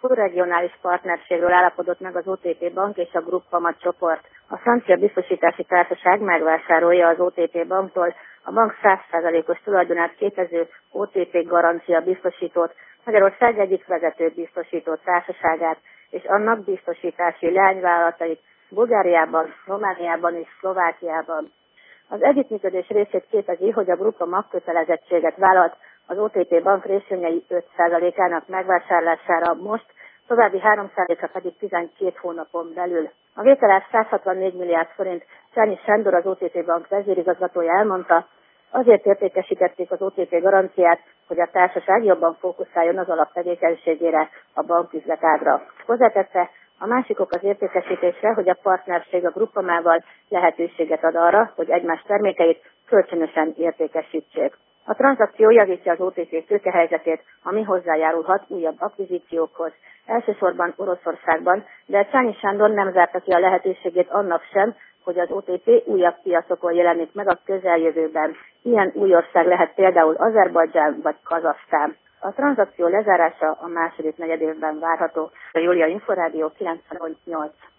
szubregionális partnerségről állapodott meg az OTP Bank és a Groupama csoport. A francia biztosítási társaság megvásárolja az OTP Banktól a bank 100%-os tulajdonát képező OTP Garancia biztosítót, Magyarország egyik vezető biztosító társaságát és annak biztosítási leányvállalatait Bulgáriában, Romániában és Szlovákiában. Az együttműködés részét képezi, hogy a Groupama kötelezettséget vállalt az OTP Bank részvényei 5%-ának megvásárlására most, további 3%-a pedig 12 hónapon belül. A vételes 164 milliárd forint Csányi Sándor, az OTP Bank vezérigazgatója elmondta, azért értékesítették az OTP garanciát, hogy a társaság jobban fókuszáljon az alaptevékenységére, a banküzletágra. Hozzátette, a másik ok az értékesítésre, hogy a partnerség a Groupamával lehetőséget ad arra, hogy egymás termékeit kölcsönösen értékesítsék. A tranzakció javítja az OTP tőkehelyzetét, ami hozzájárulhat újabb akvizíciókhoz, elsősorban Oroszországban, de Csányi Sándor nem zárta ki a lehetőségét annak sem, hogy az OTP újabb piacokon jelenik meg a közeljövőben. Ilyen új ország lehet például Azerbajdzsán vagy Kazahsztán. A tranzakció lezárása a második negyedévben várható. A Júlia Inforádió 98.